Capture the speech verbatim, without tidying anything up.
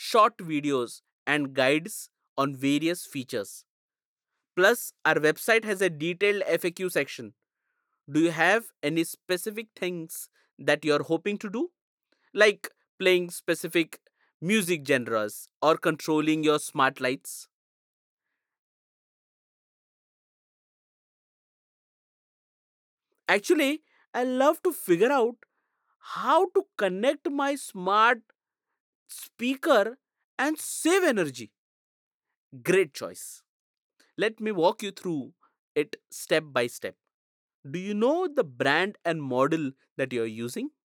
short videos, and guides on various features. Plus, our website has a detailed F A Q section. Do you have any specific things that you're hoping to do? Like playing specific music genres or controlling your smart lights? Actually, I love to figure out how to connect my smart speaker and save energy. Great choice. Let me walk you through it step by step. Do you know the brand and model that you're using?